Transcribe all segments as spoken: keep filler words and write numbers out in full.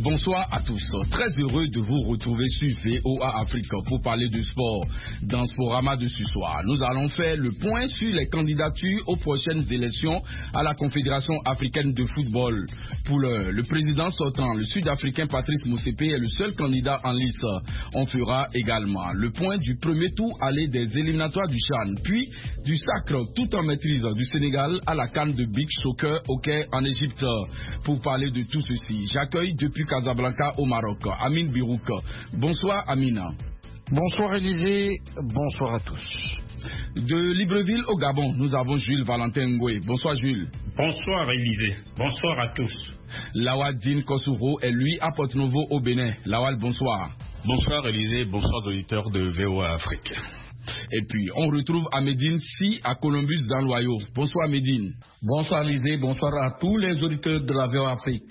Bonsoir à tous, très heureux de vous retrouver sur V O A Afrique pour parler de sport. Dans ce programme de ce soir, nous allons faire le point sur les candidatures aux prochaines élections à la Confédération africaine de football. Pour le, le président sortant, le Sud-Africain Patrice Motsepe est le seul candidat en lice. On fera également le point du premier tour aller des éliminatoires du CHAN, puis du sacre tout en maîtrise du Sénégal à la CAN de Beach Soccer au Caire en Égypte. Pour parler de tout ceci, j'accueille depuis Casablanca au Maroc, Amine Birouk. Bonsoir Amina. Bonsoir Élisée, bonsoir à tous. De Libreville au Gabon, nous avons Jules Valentin Ngoué. Bonsoir Jules. Bonsoir Élisée, bonsoir à tous. Lawal Dine Kosovo est lui à Porto-Novo au Bénin. Lawal, bonsoir. Bonsoir Élisée, bonsoir auditeurs de V O A Afrique. Et puis, on retrouve Amédine Si à Columbus dans l'Ohio. Bonsoir Amédine. Bonsoir Élisée, bonsoir à tous les auditeurs de la V O A Afrique.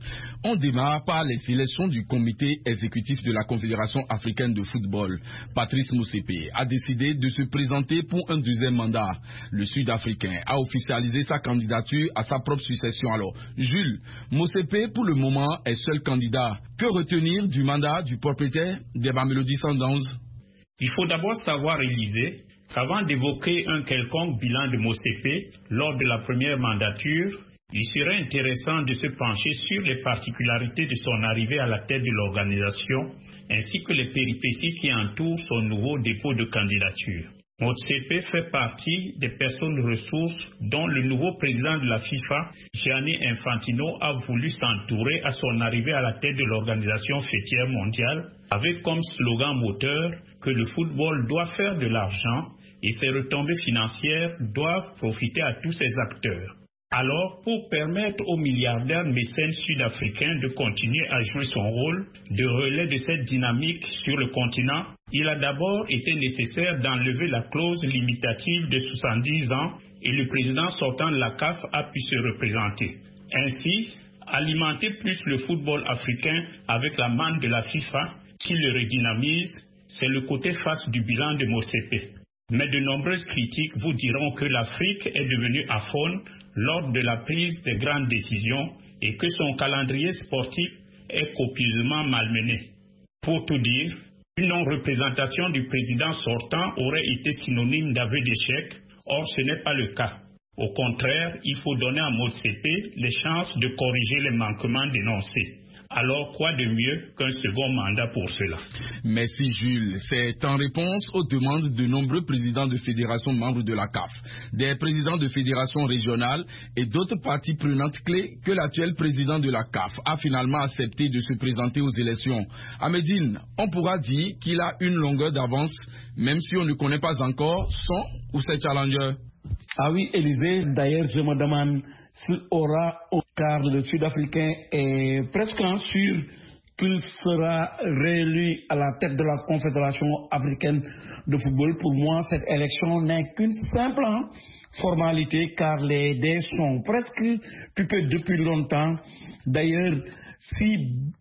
On démarre par les sélections du comité exécutif de la Confédération africaine de football. Patrice Motsepe a décidé de se présenter pour un deuxième mandat. Le Sud-Africain a officialisé sa candidature à sa propre succession. Alors, Jules, Motsepe pour le moment est seul candidat. Que retenir du mandat du propriétaire des Mamelodi Sundowns? Il faut d'abord savoir, Élisée, qu'avant d'évoquer un quelconque bilan de Motsepe lors de la première mandature, il serait intéressant de se pencher sur les particularités de son arrivée à la tête de l'organisation, ainsi que les péripéties qui entourent son nouveau dépôt de candidature. Motsepe fait partie des personnes ressources dont le nouveau président de la FIFA, Gianni Infantino, a voulu s'entourer à son arrivée à la tête de l'organisation fêtière mondiale, avec comme slogan moteur que le football doit faire de l'argent et ses retombées financières doivent profiter à tous ses acteurs. Alors, pour permettre au milliardaire mécène sud-africain de continuer à jouer son rôle de relais de cette dynamique sur le continent, il a d'abord été nécessaire d'enlever la clause limitative de soixante-dix ans et le président sortant de la C A F a pu se représenter. Ainsi, alimenter plus le football africain avec la manne de la FIFA qui le redynamise, c'est le côté face du bilan de Motsepe. Mais de nombreuses critiques vous diront que l'Afrique est devenue aphone lors de la prise de grandes décisions et que son calendrier sportif est copieusement malmené. Pour tout dire, une non-représentation du président sortant aurait été synonyme d'aveu d'échec, or ce n'est pas le cas. Au contraire, il faut donner à Motsepe les chances de corriger les manquements dénoncés. Alors, quoi de mieux qu'un second mandat pour cela? Merci Jules. C'est en réponse aux demandes de nombreux présidents de fédérations membres de la C A F, des présidents de fédérations régionales et d'autres parties prenantes clés que l'actuel président de la C A F a finalement accepté de se présenter aux élections. Amédine, on pourra dire qu'il a une longueur d'avance, même si on ne connaît pas encore son ou ses challengers. Ah oui, Élisée, d'ailleurs, je me demande s'il aura, car le Sud-Africain est presque sûr qu'il sera réélu à la tête de la Confédération africaine de football. Pour moi, cette élection n'est qu'une simple formalité, car les dés sont presque pipés depuis longtemps. D'ailleurs, si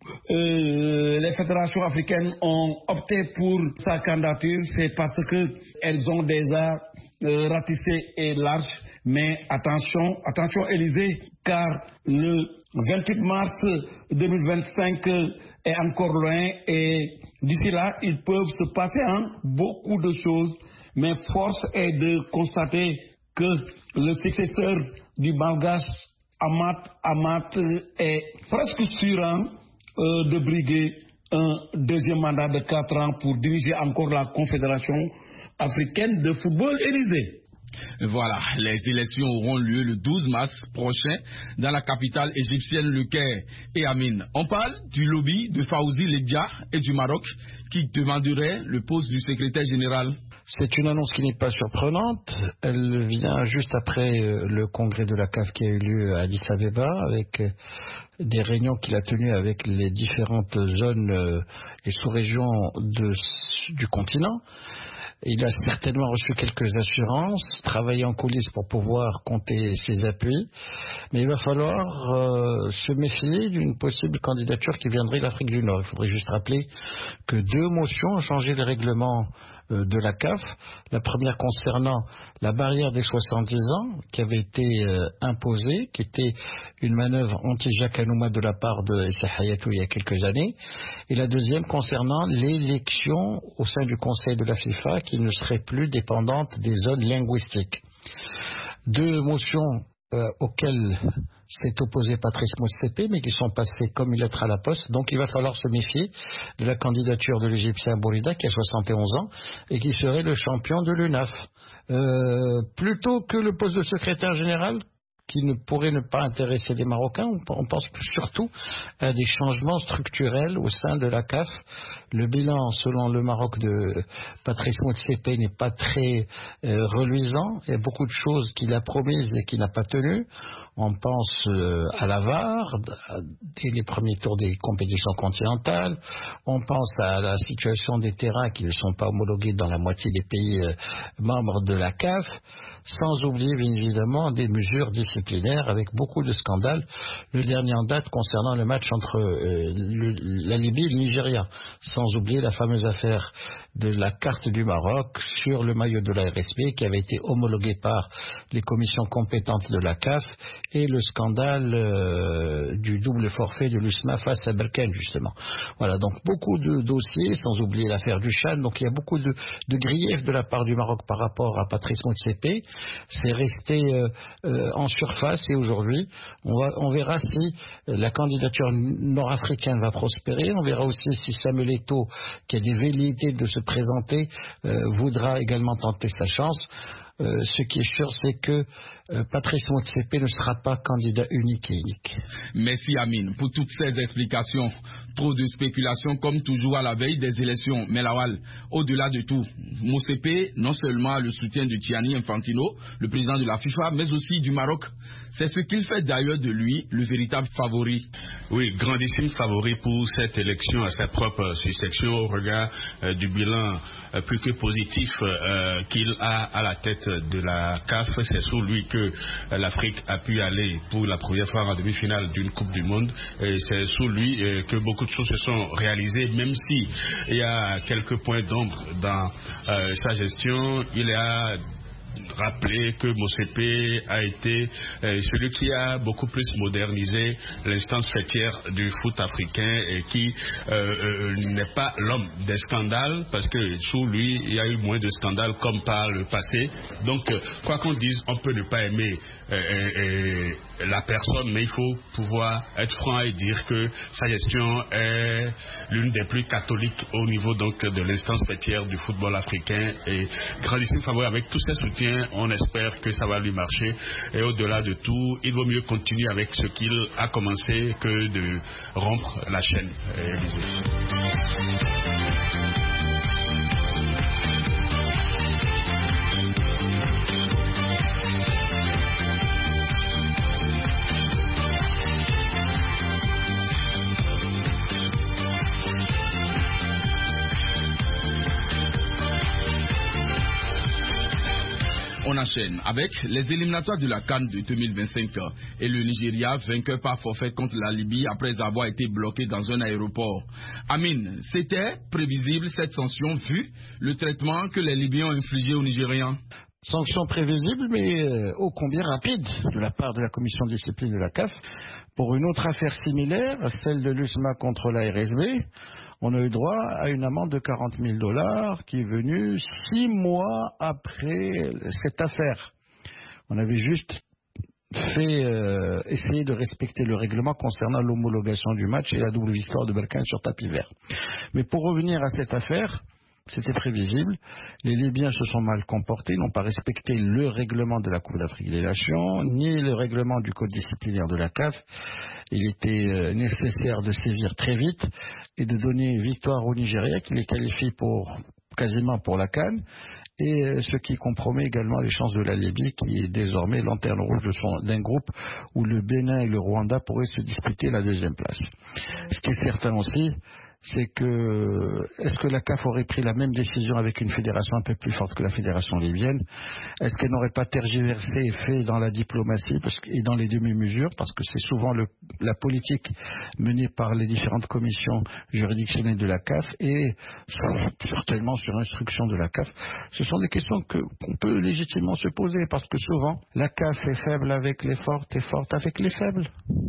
euh, les fédérations africaines ont opté pour sa candidature, c'est parce qu'elles ont déjà euh, ratissé et large. Mais attention, attention Élysée, car le vingt-huit mars deux mille vingt-cinq est encore loin et d'ici là, ils peuvent se passer en beaucoup de choses. Mais force est de constater que le successeur du Malgache, Amat Amat, est presque sûr euh, de briguer un deuxième mandat de quatre ans pour diriger encore la Confédération africaine de football. Élysée. Voilà, les élections auront lieu le douze mars prochain dans la capitale égyptienne, le Caire. Et Amine, on parle du lobby de Fawzi Ledja et du Maroc qui demanderait le poste du secrétaire général. C'est une annonce qui n'est pas surprenante. Elle vient juste après le congrès de la C A F qui a eu lieu à Addis Abeba avec des réunions qu'il a tenues avec les différentes zones et sous-régions de, du continent. Il a certainement reçu quelques assurances, travaillé en coulisses pour pouvoir compter ses appuis, mais il va falloir euh, se méfier d'une possible candidature qui viendrait d'Afrique du Nord. Il faudrait juste rappeler que deux motions ont changé le règlement euh, de la C A F. La première concernant la barrière des soixante-dix ans qui avait été euh, imposée, qui était une manœuvre anti-Jacques Anouma de la part de Issa Hayatou il y a quelques années. Et la deuxième concernant l'élection au sein du Conseil de la FIFA qui ne serait plus dépendante des zones linguistiques. Deux motions euh, auxquelles s'est opposé Patrice Motsepe, mais qui sont passées comme une lettre à la poste. Donc il va falloir se méfier de la candidature de l'Égyptien Bourida, qui a soixante et onze ans, et qui serait le champion de l'U N A F. Euh, plutôt que le poste de secrétaire général, qui ne pourrait ne pas intéresser les Marocains, on pense surtout à des changements structurels au sein de la C A F. Le bilan, selon le Maroc de Patrice Motsepe, n'est pas très euh, reluisant. Il y a beaucoup de choses qu'il a promises et qu'il n'a pas tenues. On pense euh, à la V A R, dès les premiers tours des compétitions continentales. On pense à la situation des terrains qui ne sont pas homologués dans la moitié des pays euh, membres de la C A F. Sans oublier bien évidemment des mesures disciplinaires avec beaucoup de scandales. Le dernier en date concernant le match entre euh, le, la Libye et le Nigeria. Sans oublier la fameuse affaire de la carte du Maroc sur le maillot de la R S B qui avait été homologué par les commissions compétentes de la C A F et le scandale euh, du double forfait de l'U S M A face à Berkane justement. Voilà, donc beaucoup de dossiers, sans oublier l'affaire du Chan. Donc il y a beaucoup de, de griefs de la part du Maroc par rapport à Patrice Motsepe. C'est resté euh, euh, en surface et aujourd'hui, on, va, on verra si euh, la candidature nord-africaine va prospérer. On verra aussi si Samuel Eto'o, qui a des velléités de se présenter, euh, voudra également tenter sa chance. Euh, ce qui est sûr, c'est que euh, Patrice Motsepe ne sera pas candidat unique et unique. Merci Amine pour toutes ces explications. Trop de spéculations comme toujours à la veille des élections. Mais Lawal, au-delà de tout, Motsepe non seulement a le soutien de Gianni Infantino, le président de la FIFA, mais aussi du Maroc. C'est ce qu'il fait d'ailleurs de lui le véritable favori. Oui, grandissime favori pour cette élection à sa propre succession au regard euh, du bilan euh, plus que positif euh, qu'il a à la tête de la C A F. C'est sous lui que euh, l'Afrique a pu aller pour la première fois en demi-finale d'une Coupe du Monde. Et c'est sous lui euh, que beaucoup de choses se sont réalisées, même si il y a quelques points d'ombre dans euh, sa gestion. Il y a rappeler que Motsepe a été euh, celui qui a beaucoup plus modernisé l'instance fêtière du foot africain et qui euh, euh, n'est pas l'homme des scandales, parce que sous lui il y a eu moins de scandales comme par le passé. Donc euh, quoi qu'on dise, on peut ne pas aimer euh, euh, la personne, mais il faut pouvoir être franc et dire que sa gestion est l'une des plus catholiques au niveau donc de l'instance fêtière du football africain, et grandissime favori avec tous ses soutiens. On espère que ça va lui marcher, et au-delà de tout, il vaut mieux continuer avec ce qu'il a commencé que de rompre la chaîne. On enchaîne avec les éliminatoires de la CAN de deux mille vingt-cinq et le Nigeria vainqueur par forfait contre la Libye après avoir été bloqué dans un aéroport. Amine, c'était prévisible cette sanction vu le traitement que les Libyens ont infligé aux Nigérians? Sanction prévisible, mais euh, ô combien rapide de la part de la commission de discipline de la C A F. Pour une autre affaire similaire, celle de l'U S M A contre la R S B, on a eu droit à une amende de quarante mille dollars qui est venue six mois après cette affaire. On avait juste fait euh, essayer de respecter le règlement concernant l'homologation du match et la double victoire de Berkane sur tapis vert. Mais pour revenir à cette affaire, c'était prévisible. Les Libyens se sont mal comportés, n'ont pas respecté le règlement de la Coupe d'Afrique des Nations, ni le règlement du code disciplinaire de la C A F. Il était euh, nécessaire de sévir très vite et de donner une victoire au Nigeria qui les qualifie pour, quasiment pour la CAN, et euh, ce qui compromet également les chances de la Libye qui est désormais lanterne rouge de son, d'un groupe où le Bénin et le Rwanda pourraient se disputer la deuxième place. Ce qui est certain aussi, c'est que est-ce que la C A F aurait pris la même décision avec une fédération un peu plus forte que la fédération libyenne? Est-ce qu'elle n'aurait pas tergiversé et fait dans la diplomatie parce que, et dans les demi-mesures, parce que c'est souvent le, la politique menée par les différentes commissions juridictionnelles de la C A F et certainement sur instruction de la C A F. Ce sont des questions que, qu'on peut légitimement se poser parce que souvent la C A F est faible avec les fortes et forte avec les faibles.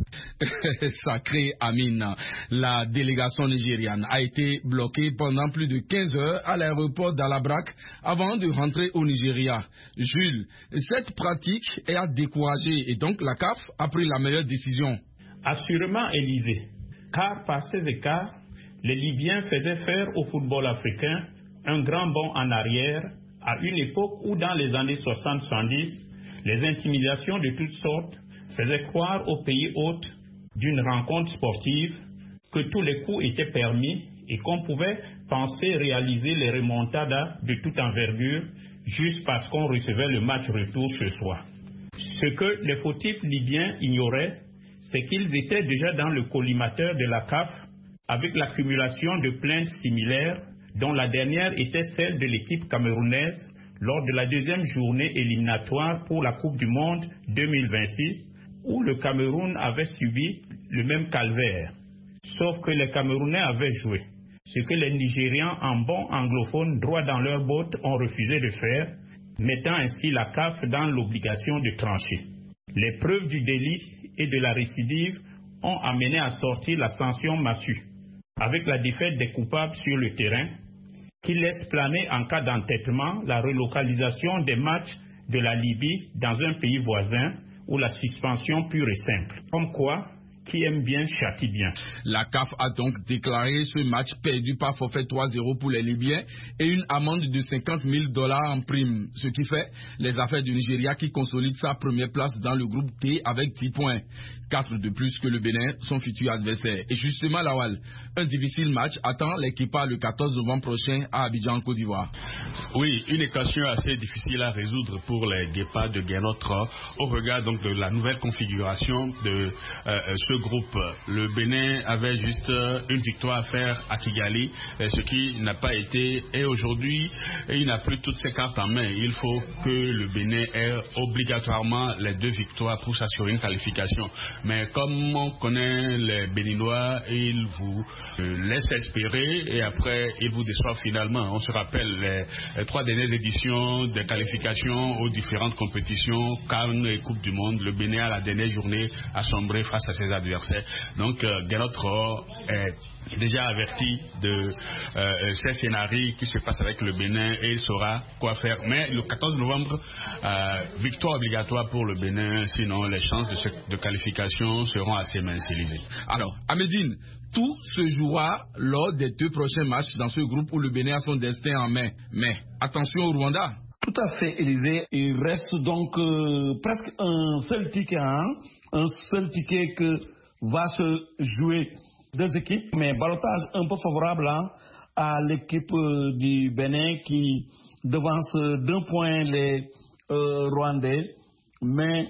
Sacré Amine, la délégation nigériane a été bloquée pendant plus de quinze heures à l'aéroport d'Alabrak avant de rentrer au Nigeria. Jules, cette pratique est à décourager et donc la C A F a pris la meilleure décision. Assurément, Élysée, car par ces écarts, les Libyens faisaient faire au football africain un grand bond en arrière à une époque où dans les années soixante soixante-dix, les intimidations de toutes sortes faisaient croire aux pays hôtes d'une rencontre sportive que tous les coups étaient permis et qu'on pouvait penser réaliser les remontadas de toute envergure juste parce qu'on recevait le match retour chez soi. Ce que les fautifs libyens ignoraient, c'est qu'ils étaient déjà dans le collimateur de la C A F avec l'accumulation de plaintes similaires dont la dernière était celle de l'équipe camerounaise lors de la deuxième journée éliminatoire pour la Coupe du Monde deux mille vingt-six où le Cameroun avait subi le même calvaire. Sauf que les Camerounais avaient joué, ce que les Nigérians en bons anglophones droit dans leurs bottes ont refusé de faire, mettant ainsi la C A F dans l'obligation de trancher. Les preuves du délit et de la récidive ont amené à sortir la sanction massue, avec la défaite des coupables sur le terrain, qui laisse planer en cas d'entêtement la relocalisation des matchs de la Libye dans un pays voisin ou la suspension pure et simple. Comme quoi, qui aime bien châtie bien. La C A F a donc déclaré ce match perdu par forfait trois zéro pour les Libyens et une amende de cinquante mille dollars en prime. Ce qui fait les affaires du Nigeria qui consolide sa première place dans le groupe T avec dix points. quatre de plus que le Bénin, son futur adversaire. Et justement, Lawal, un difficile match attend l'équipage le quatorze novembre prochain à Abidjan, en Côte d'Ivoire. Oui, une équation assez difficile à résoudre pour les Guépards de Guénotre au regard donc de la nouvelle configuration de euh, ce groupe. Le Bénin avait juste une victoire à faire à Kigali, ce qui n'a pas été, et aujourd'hui il n'a plus toutes ses cartes en main. Il faut que le Bénin ait obligatoirement les deux victoires pour s'assurer une qualification. Mais comme on connaît les Béninois, ils vous laissent espérer et après ils vous déçoivent finalement. On se rappelle les, les trois dernières éditions des qualifications aux différentes compétitions, CAN et Coupe du Monde. Le Bénin à la dernière journée a sombré face à ses adversaires. Donc euh, Guénotre est déjà averti de euh, ces scénarios qui se passent avec le Bénin et il saura quoi faire. Mais le quatorze novembre, euh, victoire obligatoire pour le Bénin, sinon les chances de, ce, de qualification seront assez minces. Alors, Amédine, tout se jouera lors des deux prochains matchs dans ce groupe où le Bénin a son destin en main. Mais attention au Rwanda. Tout à fait, Élisée. Il reste donc euh, presque un seul ticket, hein, un seul ticket que va se jouer deux équipes, mais ballottage un peu favorable hein, à l'équipe euh, du Bénin qui devance d'un point les euh, Rwandais. Mais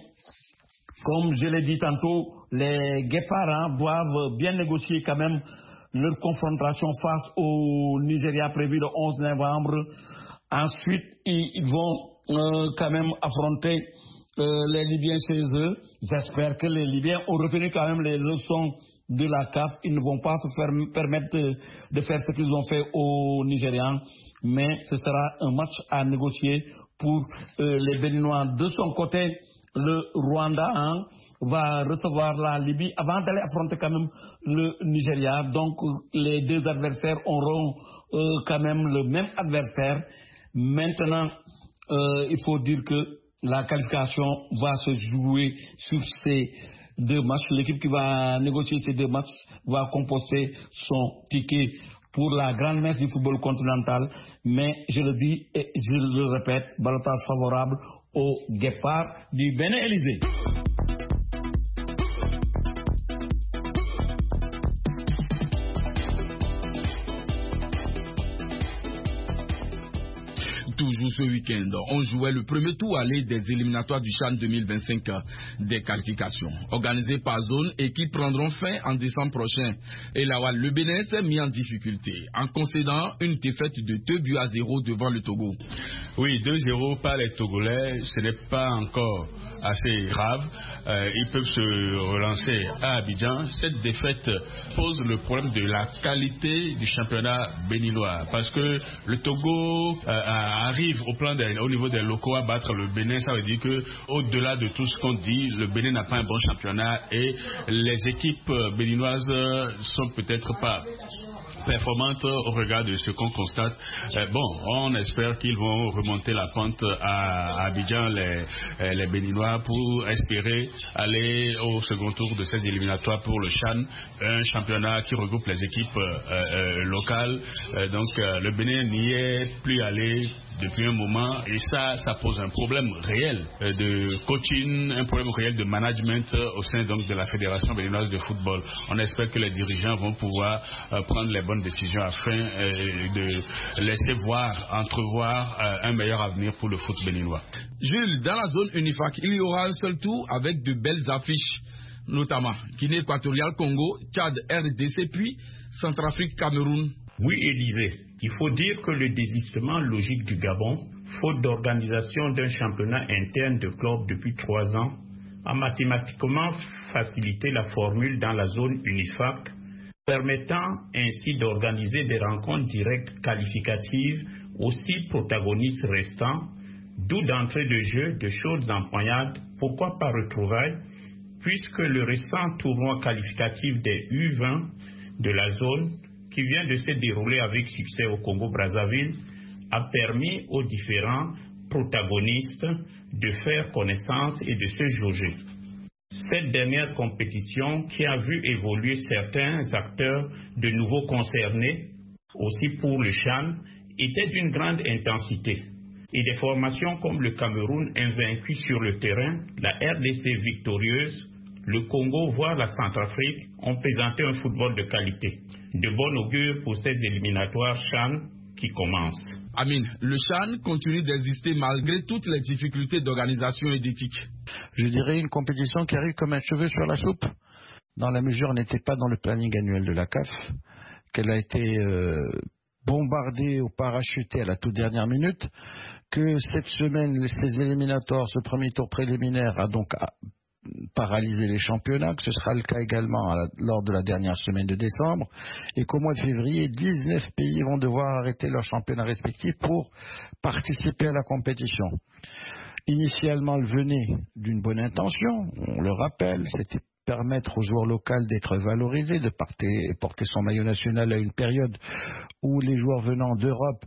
comme je l'ai dit tantôt, les Guépards hein, doivent bien négocier quand même leur confrontation face au Nigeria prévu le onze novembre. Ensuite, ils vont euh, quand même affronter euh, les Libyens chez eux. J'espère que les Libyens ont retenu quand même les leçons de la C A F. Ils ne vont pas se faire, permettre de, de faire ce qu'ils ont fait aux Nigérians. Mais ce sera un match à négocier pour euh, les Béninois. De son côté, le Rwanda hein, va recevoir la Libye avant d'aller affronter quand même le Nigeria. Donc les deux adversaires auront euh, quand même le même adversaire. Maintenant, euh, il faut dire que la qualification va se jouer sur ces deux matchs. L'équipe qui va négocier ces deux matchs va composer son ticket pour la grande messe du football continental. Mais je le dis et je le répète, ballottage favorable au Guépard du Bénin. Élysée. Toujours ce week-end, on jouait le premier tour aller des éliminatoires du CHAN deux mille vingt-cinq des qualifications. Organisées par zone et qui prendront fin en décembre prochain. Et là, le Bénin s'est mis en difficulté en concédant une défaite de deux buts à zéro devant le Togo. Oui, deux zéro par les Togolais, ce n'est pas encore assez grave. Euh, ils peuvent se relancer à Abidjan. Cette défaite pose le problème de la qualité du championnat béninois parce que le Togo euh, arrive au plan des, au niveau des locaux à battre le Bénin. Ça veut dire que au-delà de tout ce qu'on dit, le Bénin n'a pas un bon championnat et les équipes béninoises sont peut-être pas performantes au regard de ce qu'on constate. Euh, bon, on espère qu'ils vont remonter la pente à, à Abidjan, les, les Béninois, pour espérer aller au second tour de cette éliminatoire pour le CHAN, un championnat qui regroupe les équipes euh, euh, locales. Euh, donc euh, le Bénin n'y est plus allé depuis un moment et ça, ça pose un problème réel euh, de coaching, un problème réel de management euh, au sein donc de la Fédération béninoise de football. On espère que les dirigeants vont pouvoir euh, prendre les bonnes décisions afin euh, de laisser voir, entrevoir euh, un meilleur avenir pour le foot béninois. Jules, dans la zone Unifac, il y aura un seul tour avec de belles affiches, notamment Guinée équatoriale, Congo, Tchad, R D C, puis Centrafrique, Cameroun. Oui, Élisée, il faut dire que le désistement logique du Gabon, faute d'organisation d'un championnat interne de clubs depuis trois ans, a mathématiquement facilité la formule dans la zone Unifac, permettant ainsi d'organiser des rencontres directes qualificatives aux six protagonistes restants, d'où d'entrée de jeu de chaudes empoignades, pourquoi pas retrouvailles, puisque le récent tournoi qualificatif des U vingt de la zone, qui vient de se dérouler avec succès au Congo-Brazzaville, a permis aux différents protagonistes de faire connaissance et de se jauger. Cette dernière compétition, qui a vu évoluer certains acteurs de nouveau concernés, aussi pour le CHAN, était d'une grande intensité. Et des formations comme le Cameroun invaincu sur le terrain, la R D C victorieuse, le Congo, voire la Centrafrique, ont présenté un football de qualité. De bon augure pour ces éliminatoires CHAN qui commencent. Amine, le CHAN continue d'exister malgré toutes les difficultés d'organisation et d'éthique. Je dirais une compétition qui arrive comme un cheveu sur la soupe, dans la mesure où elle n'était pas dans le planning annuel de la C A F, qu'elle a été euh, bombardée ou parachutée à la toute dernière minute, que cette semaine, ces éliminatoires, ce premier tour préliminaire a donc paralyser les championnats, que ce sera le cas également la, lors de la dernière semaine de décembre, et qu'au mois de février, dix-neuf pays vont devoir arrêter leurs championnats respectifs pour participer à la compétition. Initialement, elle venait d'une bonne intention, on le rappelle, c'était permettre aux joueurs locaux d'être valorisés, de porter, porter son maillot national à une période où les joueurs venant d'Europe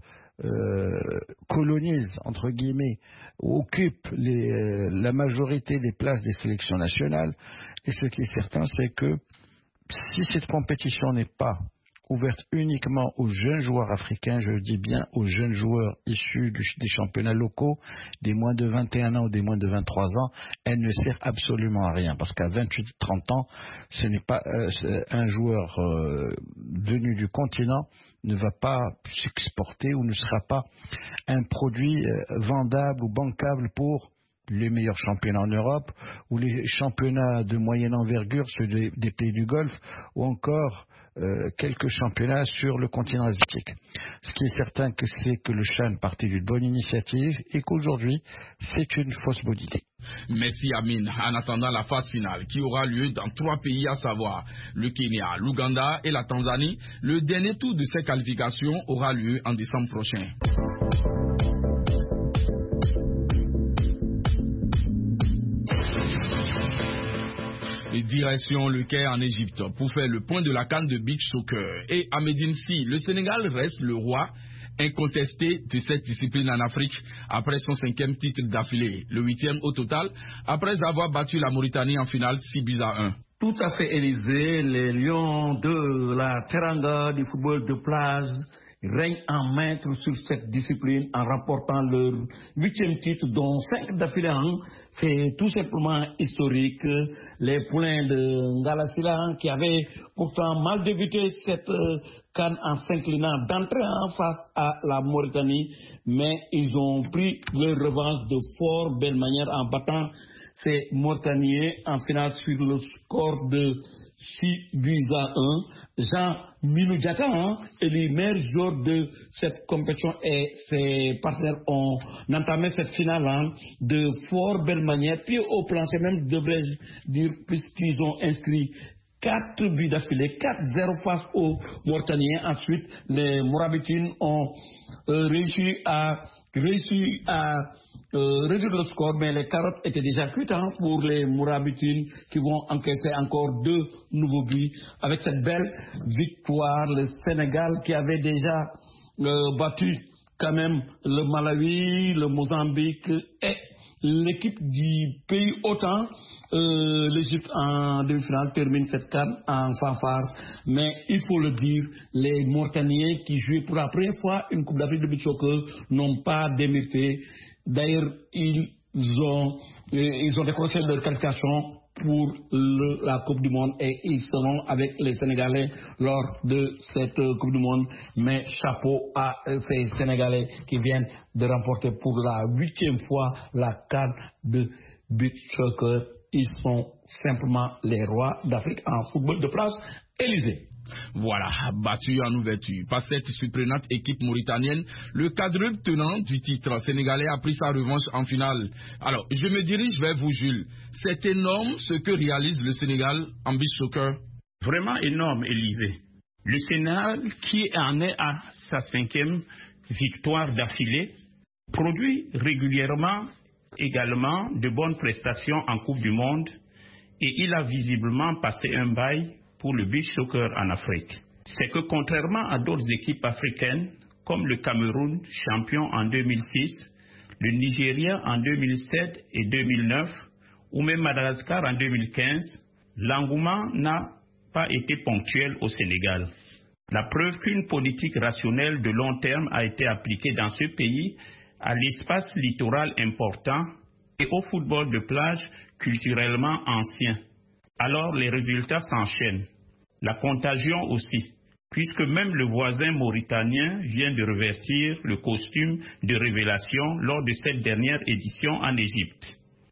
Euh, colonisent, entre guillemets, occupent les, euh, la majorité des places des sélections nationales. Et ce qui est certain, c'est que si cette compétition n'est pas ouverte uniquement aux jeunes joueurs africains, je dis bien aux jeunes joueurs issus du, des championnats locaux, des moins de vingt et un ans ou des moins de vingt-trois ans, elle ne sert absolument à rien. Parce qu'à vingt-huit trente ans, ce n'est pas euh, un joueur euh, venu du continent ne va pas s'exporter ou ne sera pas un produit euh, vendable ou bancable pour les meilleurs championnats en Europe ou les championnats de moyenne envergure, ceux des, des pays du Golfe, ou encore euh, quelques championnats sur le continent asiatique. Ce qui est certain, que c'est que le CHAN partait d'une bonne initiative et qu'aujourd'hui, c'est une fausse bonne idée. Merci Amine. En attendant la phase finale qui aura lieu dans trois pays, à savoir le Kenya, l'Ouganda et la Tanzanie, le dernier tour de ces qualifications aura lieu en décembre prochain. Direction le Caire en Égypte pour faire le point de la CAN de beach soccer. Et à Médine Si, le Sénégal reste le roi incontesté de cette discipline en Afrique après son cinquième titre d'affilée, le huitième au total, après avoir battu la Mauritanie en finale six buts à un. Tout à fait, Élysée, les Lions de la Teranga du football de plage règnent en maître sur cette discipline en remportant leur huitième titre, dont cinq d'affilée. C'est tout simplement historique. Les poulains de Ngalasila, qui avaient pourtant mal débuté cette CAN en s'inclinant d'entrée en face à la Mauritanie, mais ils ont pris leur revanche de fort belle manière en battant ces Mauritaniens en finale sur le score de six buts à un. Jean Minou Diatta hein, est le meilleur joueur de cette compétition et ses partenaires ont entamé cette finale hein, de fort belle manière. Puis au plancher même, devrais-je dire, puisqu'ils ont inscrit quatre buts d'affilée, quatre zéro face aux Mauritaniens. Ensuite, les Mourabitines ont euh, réussi à réussi à euh, réduire le score, mais les carottes étaient déjà cuites hein, pour les Mourabitines qui vont encaisser encore deux nouveaux buts. Avec cette belle victoire, le Sénégal qui avait déjà euh, battu quand même le Malawi, le Mozambique et l'équipe du pays hôte, euh, l'Égypte en demi-finale termine cette CAN en fanfare. Mais il faut le dire, les Mauritaniens qui jouaient pour la première fois une Coupe d'Afrique de beach soccer n'ont pas démérité. D'ailleurs, ils ont, ils ont décroché leur qualification pour le, la Coupe du Monde et ils seront avec les Sénégalais lors de cette euh, Coupe du Monde. Mais chapeau à euh, ces Sénégalais qui viennent de remporter pour la huitième fois la CAN de beach soccer. Ils sont simplement les rois d'Afrique en football de place. Élysée. Voilà, battu en ouverture par cette surprenante équipe mauritanienne, le quadruple tenant du titre sénégalais a pris sa revanche en finale. Alors, je me dirige vers vous, Jules. C'est énorme ce que réalise le Sénégal en beach soccer. Vraiment énorme, Élysée. Le Sénégal, qui en est à sa cinquième victoire d'affilée, produit régulièrement également de bonnes prestations en Coupe du Monde et il a visiblement passé un bail pour le beach soccer en Afrique. C'est que contrairement à d'autres équipes africaines comme le Cameroun, champion en deux mille six, le Nigeria en deux mille sept et deux mille neuf ou même Madagascar en deux mille quinze, l'engouement n'a pas été ponctuel au Sénégal. La preuve qu'une politique rationnelle de long terme a été appliquée dans ce pays à l'espace littoral important et au football de plage culturellement ancien. Alors les résultats s'enchaînent. La contagion aussi, puisque même le voisin mauritanien vient de revêtir le costume de révélation lors de cette dernière édition en Égypte.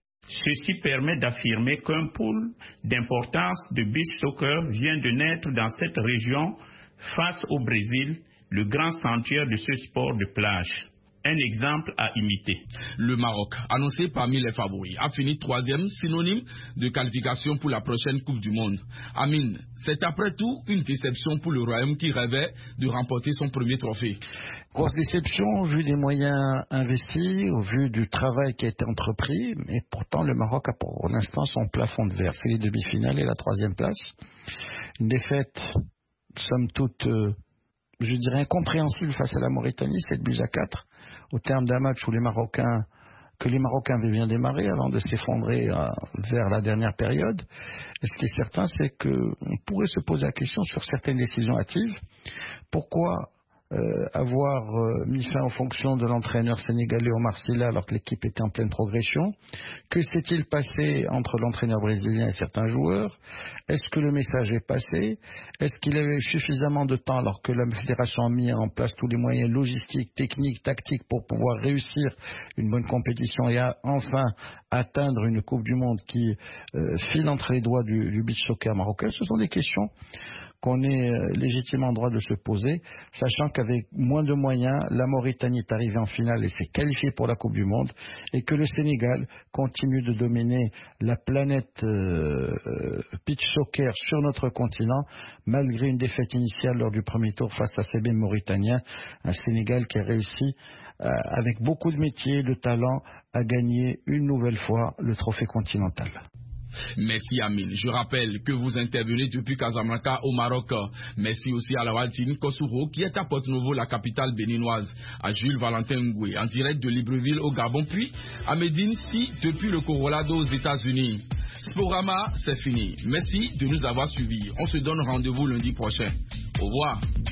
Ceci permet d'affirmer qu'un pool d'importance de beach soccer vient de naître dans cette région face au Brésil, le grand sanctuaire de ce sport de plage. Un exemple à imiter. Le Maroc, annoncé parmi les favoris, a fini troisième, synonyme de qualification pour la prochaine Coupe du Monde. Amine, c'est après tout une déception pour le Royaume qui rêvait de remporter son premier trophée. Grosse déception au vu des moyens investis, au vu du travail qui a été entrepris, mais pourtant le Maroc a pour l'instant son plafond de verre. C'est les demi-finales et la troisième place. Une défaite, somme toute, euh, je dirais incompréhensible face à la Mauritanie, sept buts à quatre. Au terme d'un match où les Marocains, que les Marocains avaient bien démarré avant de s'effondrer euh, vers la dernière période. Et ce qui est certain, c'est qu'on pourrait se poser la question sur certaines décisions hâtives. Pourquoi euh, avoir euh, mis fin aux fonctions de l'entraîneur sénégalais Omar Sylla alors que l'équipe était en pleine progression? Que s'est-il passé entre l'entraîneur brésilien et certains joueurs? Est-ce que le message est passé? Est-ce qu'il avait suffisamment de temps alors que la fédération a mis en place tous les moyens logistiques, techniques, tactiques pour pouvoir réussir une bonne compétition et à, enfin atteindre une Coupe du Monde qui euh, file entre les doigts du, du beach soccer marocain? Ce sont des questions qu'on est légitimement en droit de se poser, sachant qu'avec moins de moyens, la Mauritanie est arrivée en finale et s'est qualifiée pour la Coupe du Monde, et que le Sénégal continue de dominer la planète euh, beach soccer sur notre continent, malgré une défaite initiale lors du premier tour face à ces mêmes Mauritaniens, un Sénégal qui a réussi euh, avec beaucoup de métier, de talent, à gagner une nouvelle fois le trophée continental. Merci Amine. Je rappelle que vous intervenez depuis Casablanca au Maroc. Merci aussi à la Waltine Kossouro qui est à Porto-Novo, la capitale béninoise, à Jules Valentin Ngoué en direct de Libreville au Gabon, puis à Médine Si depuis le Colorado aux États-Unis. Sporama, c'est fini. Merci de nous avoir suivis. On se donne rendez-vous lundi prochain. Au revoir.